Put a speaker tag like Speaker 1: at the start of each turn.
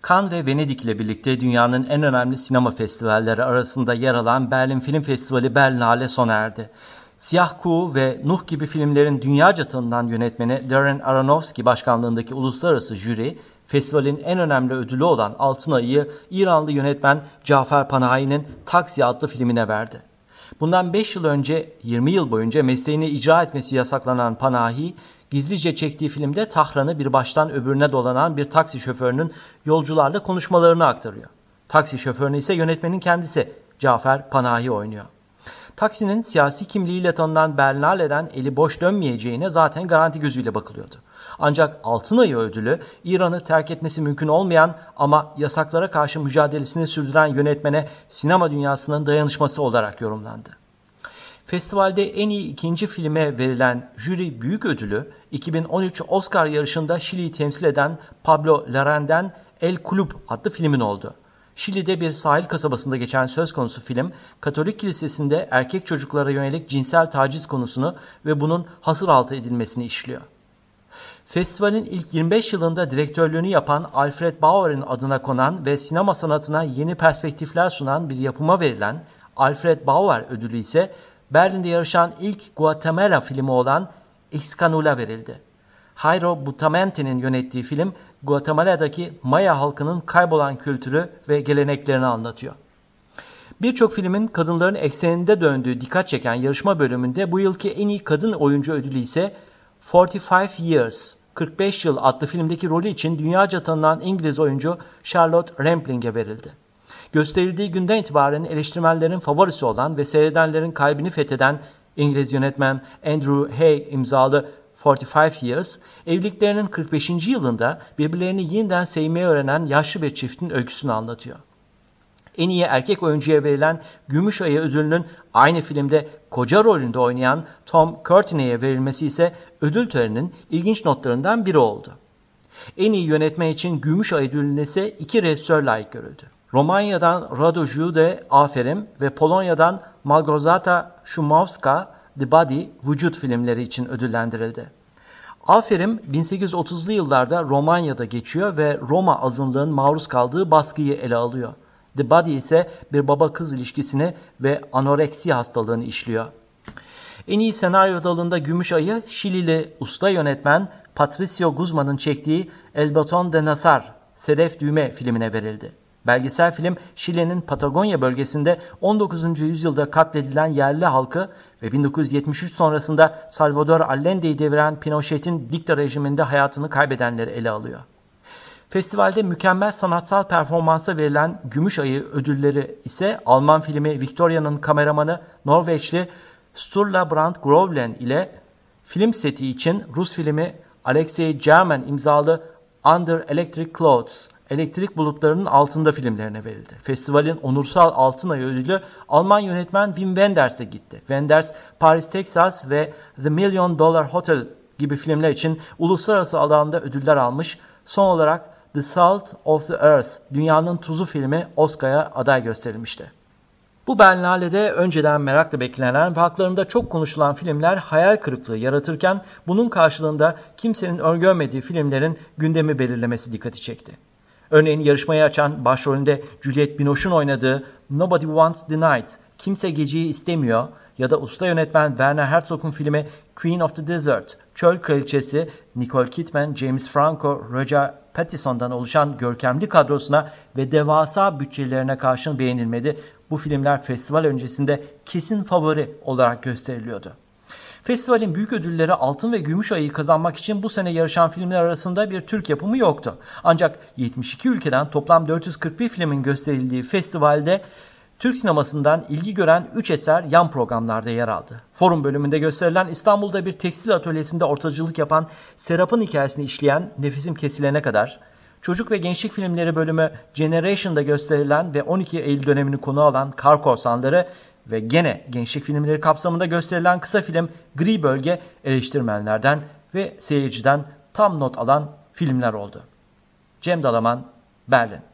Speaker 1: Cannes ve Venedik ile birlikte dünyanın en önemli sinema festivalleri arasında yer alan Berlin Film Festivali Berlinale sona erdi. Siyah Kuğu ve Nuh gibi filmlerin dünyaca tanınan yönetmeni Darren Aronofsky başkanlığındaki uluslararası jüri, festivalin en önemli ödülü olan Altın Ayı'yı İranlı yönetmen Cafer Panahi'nin Taksi adlı filmine verdi. Bundan 5 yıl önce 20 yıl boyunca mesleğini icra etmesi yasaklanan Panahi, gizlice çektiği filmde Tahran'ı bir baştan öbürüne dolanan bir taksi şoförünün yolcularla konuşmalarını aktarıyor. Taksi şoförünü ise yönetmenin kendisi Cafer Panahi oynuyor. Taksi'nin siyasi kimliğiyle tanınan Berlinale'den eli boş dönmeyeceğine zaten garanti gözüyle bakılıyordu. Ancak Altın Ayı ödülü İran'ı terk etmesi mümkün olmayan ama yasaklara karşı mücadelesini sürdüren yönetmene sinema dünyasının dayanışması olarak yorumlandı. Festivalde en iyi ikinci filme verilen jüri büyük ödülü 2013 Oscar yarışında Şili'yi temsil eden Pablo Larraín'den El Club adlı filmin oldu. Şili'de bir sahil kasabasında geçen söz konusu film, Katolik kilisesinde erkek çocuklara yönelik cinsel taciz konusunu ve bunun hasıraltı edilmesini işliyor. Festivalin ilk 25 yılında direktörlüğünü yapan Alfred Bauer'in adına konan ve sinema sanatına yeni perspektifler sunan bir yapıma verilen Alfred Bauer ödülü ise Berlin'de yarışan ilk Guatemala filmi olan Ixcanula verildi. Jairo Butamente'nin yönettiği film, Guatemala'daki Maya halkının kaybolan kültürü ve geleneklerini anlatıyor. Birçok filmin kadınların ekseninde döndüğü dikkat çeken yarışma bölümünde bu yılki en iyi kadın oyuncu ödülü ise 45 Years, 45 Yıl adlı filmdeki rolü için dünyaca tanınan İngiliz oyuncu Charlotte Rampling'e verildi. Gösterildiği günden itibaren eleştirmenlerin favorisi olan ve seyredenlerin kalbini fetheden İngiliz yönetmen Andrew Hay imzalı 45 Years, evliliklerinin 45. yılında birbirlerini yeniden sevmeyi öğrenen yaşlı bir çiftin öyküsünü anlatıyor. En iyi erkek oyuncuya verilen Gümüş Ayı ödülünün aynı filmde koca rolünde oynayan Tom Courtenay'e verilmesi ise ödül töreninin ilginç notlarından biri oldu. En iyi yönetmen için Gümüş Ayı ödülüne ise 2 rejisör layık görüldü. Romanya'dan Rado Jude Aferin ve Polonya'dan Małgorzata Szumowska The Body Vücut filmleri için ödüllendirildi. Aferin 1830'lu yıllarda Romanya'da geçiyor ve Roma azınlığın maruz kaldığı baskıyı ele alıyor. The Body ise bir baba-kız ilişkisini ve anoreksi hastalığını işliyor. En iyi senaryo dalında Gümüş Ayı, Şilili usta yönetmen Patricio Guzman'ın çektiği El Botón de Nazar, Sedef Düğme filmine verildi. Belgesel film, Şili'nin Patagonya bölgesinde 19. yüzyılda katledilen yerli halkı ve 1973 sonrasında Salvador Allende'yi deviren Pinochet'in dikta rejiminde hayatını kaybedenleri ele alıyor. Festivalde mükemmel sanatsal performansa verilen Gümüş Ayı ödülleri ise Alman filmi Victoria'nın kameramanı Norveçli Sturla Brandt Grovlen ile film seti için Rus filmi Alexei German imzalı Under Electric Clouds, Elektrik Bulutlarının Altında filmlerine verildi. Festivalin onursal Altın Ayı ödülü Alman yönetmen Wim Wenders'e gitti. Wenders, Paris, Texas ve The $1 Million Hotel gibi filmler için uluslararası alanda ödüller almış. Son olarak The Salt of the Earth, Dünyanın Tuzu filmi Oscar'a aday gösterilmişti. Bu Berlinale'de önceden merakla beklenen ve haklarında çok konuşulan filmler hayal kırıklığı yaratırken bunun karşılığında kimsenin öngörmediği filmlerin gündemi belirlemesi dikkati çekti. Örneğin yarışmayı açan başrolünde Juliette Binoche'un oynadığı Nobody Wants the Night, Kimse Geceyi İstemiyor ya da usta yönetmen Werner Herzog'un filmi Queen of the Desert, Çöl Kraliçesi, Nicole Kidman, James Franco, Roger Pattinson'dan oluşan görkemli kadrosuna ve devasa bütçelerine karşın beğenilmedi. Bu filmler festival öncesinde kesin favori olarak gösteriliyordu. Festivalin büyük ödülleri Altın ve Gümüş Ayı'yı kazanmak için bu sene yarışan filmler arasında bir Türk yapımı yoktu. Ancak 72 ülkeden toplam 441 filmin gösterildiği festivalde Türk sinemasından ilgi gören 3 eser yan programlarda yer aldı. Forum bölümünde gösterilen İstanbul'da bir tekstil atölyesinde ortacılık yapan Serap'ın hikayesini işleyen Nefisim Kesilen'e kadar, çocuk ve gençlik filmleri bölümü Generation'da gösterilen ve 12 Eylül dönemini konu alan Kar Korsanları ve gene gençlik filmleri kapsamında gösterilen kısa film Gri Bölge eleştirmenlerden ve seyirciden tam not alan filmler oldu. Cem Dalaman, Berlin.